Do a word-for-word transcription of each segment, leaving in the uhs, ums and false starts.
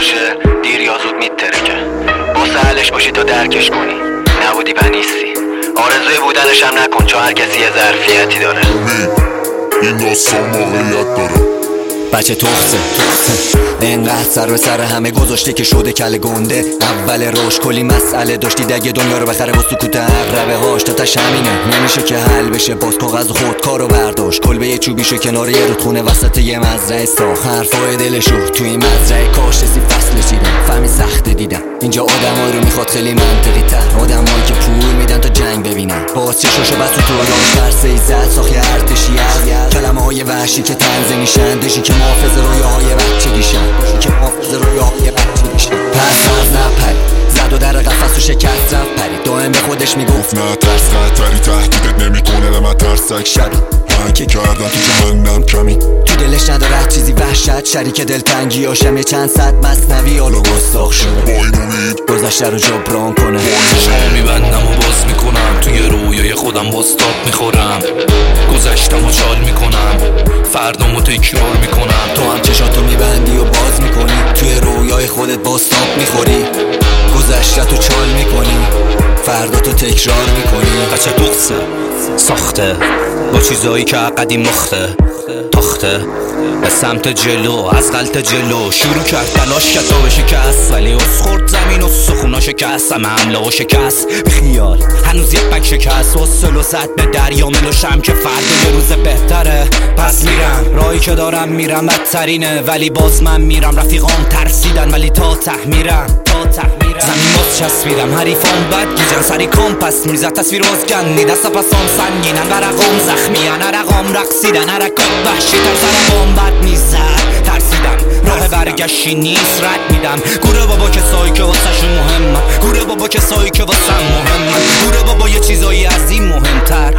باشه دیر یا زود میترکه. با سهلش باشی تا درکش کنی، نبودی و نیستی. آرزوی بودنش هم نکن چون هر کسی یه ظرفیتی داره. این داستان واقعیت داره. بچه تخته انقدر سر به سر همه گذاشته که شده کل گنده. اول روش کلی مسئله داشتی دگه دنیا رو بخره با سکوت عقربه هاش. تا تش همینه نمیشه که حل بشه، باز کاغذ و خودکارو برداشت. کلبه یه چوبیشو کنار یه رودخونه وسط یه مزرعه ساخت. حرفای دلشو توی این مزرعه کاش سی فصل چیدم. فهمی سخته دیدم اینجا آدمایی رو میخواد خیلی منطقی تر. آدمایی که پول میدن تا جنگ ببینن. باز چشاشو بس تو طولانش ترسه زد ساخت یه ارتشی از کلمه های وحشی که تنزه میشن. دشی که محافظ رویاهای بچگیشن، که محافظ رویاهای بچگیشن. پس از نپری زد و در قفس و شکست رفت پری. دائم به خودش میگفت نه ترس خطری تهدیدت نمیکنه و من ترسک شبی من که کردم تو جهنم کمی. تو دلش نداره چیزی وحشت شریک دلتنگی هاشم. یه چند صد مصنوی حالا گستاخ شده با این امید گذشته رو جبران کنه. چشمو میبندم و باز میکنم توی رویای خودم باز تاب میخورم. گذشتم و چال میکنم فردامو تکرار میکنم. تو هم چشاتو میبندی و باز میکنی توی رویای خودت باز تاب میخوری. گذشته تو چال میکنی فردا تو تکرار میکنی. بچه دخصه ساخته با چیزایی که قدیم مخته تاخته به سمت جلو از غلط جلو شروع کرد تلاش کرد تا به شکست. ولی از خورد زمین و سخونا شکست. همه حمله و شکست خیال هنوز یه پک شکست. و سلو زد به دریا ملوشم که فردا یه روز بهتره. پس میرم راهی که دارم میرم بدترینه ولی باز من میرم. رفیقام ترسیدن ولی تا ته میرم تا ته میرم. زمین باز چسبیدم حریفان بد گیجن سری کام پس میزد تصویر بازگندی دست پسام سنگینن ورقام زخمیان عرقام رقصیدن حرکات وحشی تر سرقام بد میزد. ترسیدم راه برگشتی نیست رد میدم. گوره بابا کسایی که واسهشون مهمم. گوره بابا کسایی که واسم مهمم. گوره بابا یه چیزایی از این مهمتر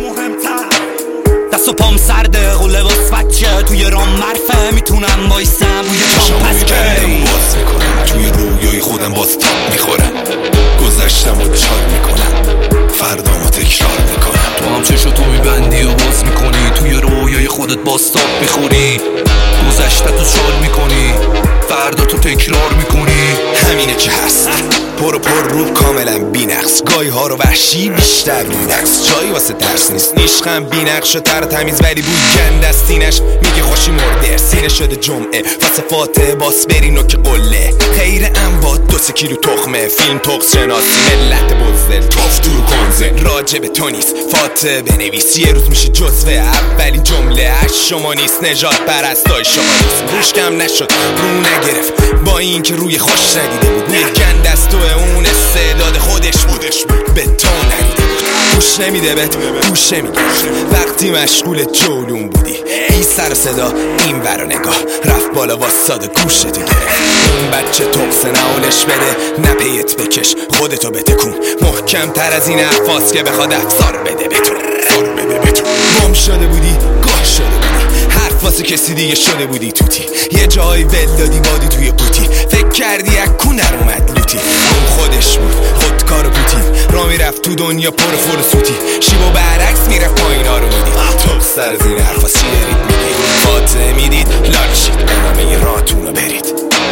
دست و پام سرده قوله باز بچه توی رام مرفه میتونم بایستم روی چام پس که باز میکنم توی رویای خودم باز تاب میخورم. گذشتم و چال میکنم فردامو تکرار میکنم. تو هم چشاتو میبندی و باز میکنی توی رویای خودت باز تاب میخوری. گذشته تو چال میکنی فردا تو تکرار میکنی. همینه که هست پر پر رو کاملا بی‌نقص. گاهی ها رو وحشی بیشتر بی‌نقص. جایی واسه درس نیست نیشخم بی‌نقش و تر تمیز ولی بوی گند از سینش میگه خوشی مرده. سینه شده جمعه واسه فاتحه باس برین و که قله خیر ام با دو سه کیلو تخمه. فیلم تخص شناسی ملت بزدل تفتور کنزه راجع به تو نیست فاتحه بنویس. یه روز میشه جزوه اولین جمله اش شما نیست. نجات پرستای شما نیست روش کم نشد رو نگرفت با این که روی خوش ندیده بود. بوی گند از تو اون استعداد خودش بودش بود به تو ندیده بود. گوش نمیده بهت گوش نمیده وقتی مشغول جولون بودی. این سر صدا این ور نگاه رفت بالا واساده گوشتو گرفت. اون بچه تقصه نهولش بده نپیت بکش خودتو بتکون. محکم تر از این حرفاست که بخواد افسار بده بتون بده بتون. گم شده بودی گاه شده بودی حرف واسه کسی دیگه شده بودی توتی. یه جایی ول دادی بادی توی قوطی. فکر کردی اکو در اومد لوتی. اون خودش بود خودکار پوتین را میرفت تو دنیا پر فرسوتی. شیب و برعکس میرفت پایینا رو میدید. تو سر از این حرفا چی دارید میگید؟ فاتحه میدید لال شید ادامه راتون رو برید.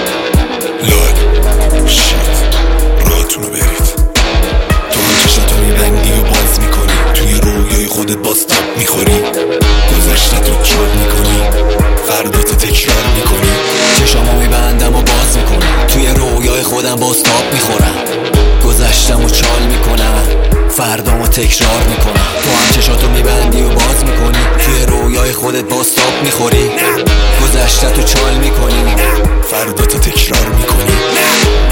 لال شید راتون رو برید. تو هم چشاتو میبندی و باز میکنی توی رویای خودت باز تاب میخوری. گذشته تو چال میکنی فردا تو تکرار میکنی. چشامو میبندم و باز میکنم توی رویای خودم باز تاب میخورم. گذشتم و چال میکنم فردامو تکرار میکنم. تو هم چشاتو میبندی و باز میکنی توی رویای خودت باز تاب میخوری. گذشته تو چال میکنی فردا تو تکرار میکنی.